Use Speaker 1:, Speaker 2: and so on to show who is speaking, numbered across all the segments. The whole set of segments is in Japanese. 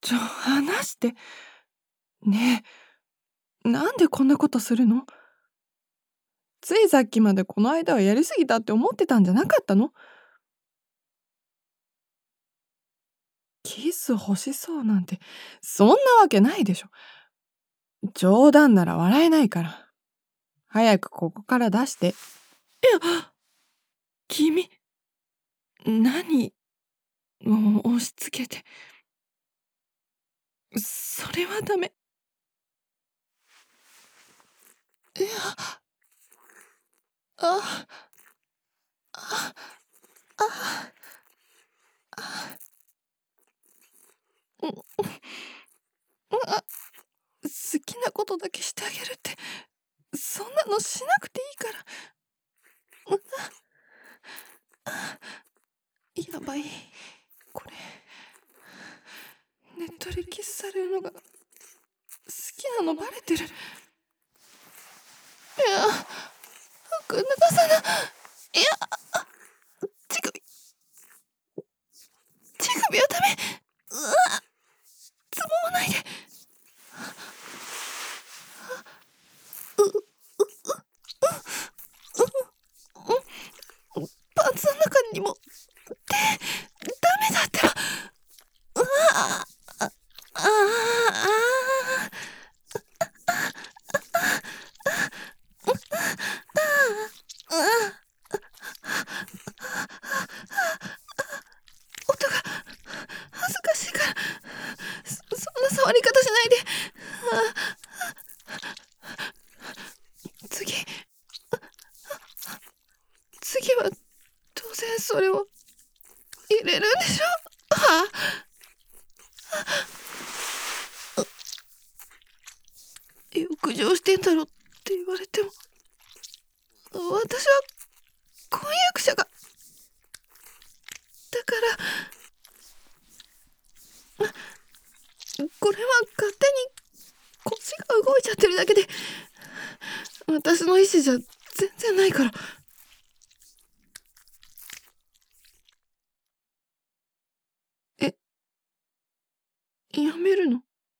Speaker 1: 話して。ねえ、なんでこんなことするの？ついさっきまでこの間はやりすぎたって思ってたんじゃなかったの？キス欲しそうなんて、そんなわけないでしょ。冗談なら笑えないから。早くここから出して。いや、君、何を押し付けて。それはダメ。いや、あ、あ、あ、あ、うん、あ、好きなことだけしてあげるって、そんなのしなくていいから。やばい。これ、ねっとりキスされるのが好きなのバレてる。いや、服脱がさな。いや、乳首、乳首はダメ。うわ、つぼまないで。パンツの中にも手、ダメだってば。うわあ、ああ、音が恥ずかしいから、そんな触り方しないで。次、次は当然それを入れるんでしょ。はあ、浴場してんだろって言われても、私は婚約者が。だから、これは勝手に腰が動いちゃってるだけで、私の意思じゃ全然ないから。え、やめるの？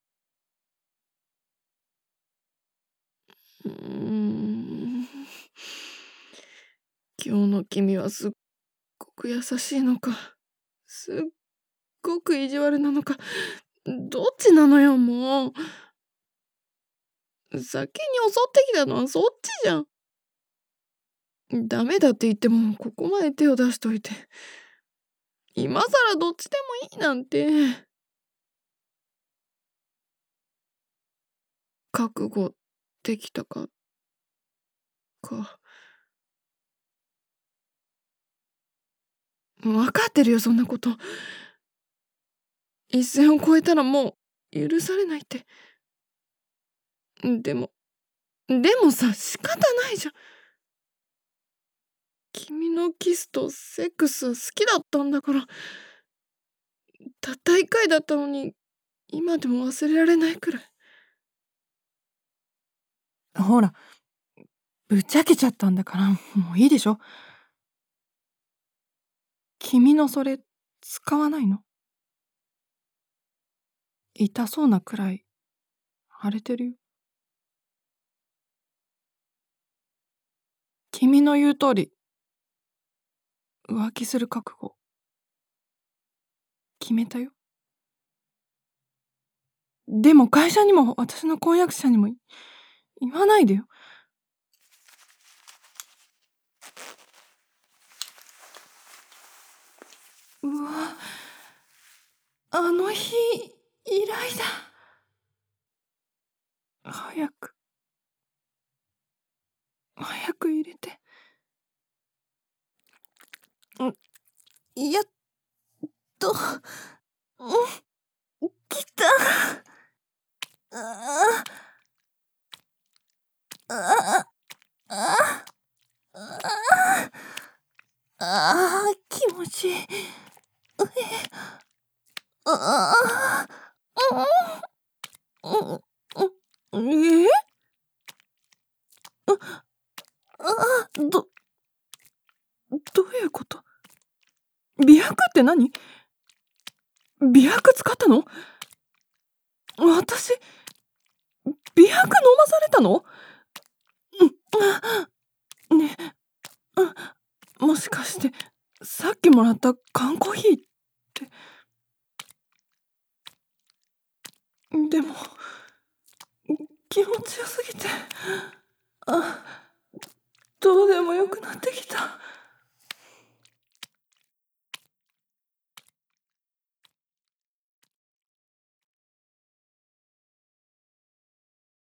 Speaker 1: 今日の君はすっごく優しいのか、すっごく意地悪なのか、どっちなのよ、もう。先に襲ってきたのはそっちじゃん。ダメだって言ってもここまで手を出しといて、今さらどっちでもいいなんて。覚悟できたか。分かってるよ、そんなこと。一線を越えたらもう許されないって。でもさ、仕方ないじゃん。君のキスとセックスは好きだったんだから。たった一回だったのに、今でも忘れられないくらい。ほら、ぶっちゃけちゃったんだから、もういいでしょ。君のそれ、使わないの？痛そうなくらい、腫れてるよ。君の言う通り、浮気する覚悟、決めたよ。でも会社にも私の婚約者にも言わないでよ。うわ、あの日以来だ。早く入れて。やっと、来た。ああ、ああ、気持ちいい。ああ、えどういうこと？美白って何？美白使ったの？ 私、美白飲まされたの？ね、もしかして、さっきもらった缶コーヒーって。でも、気持ちよすぎて、あ、どうでもよくなってきた。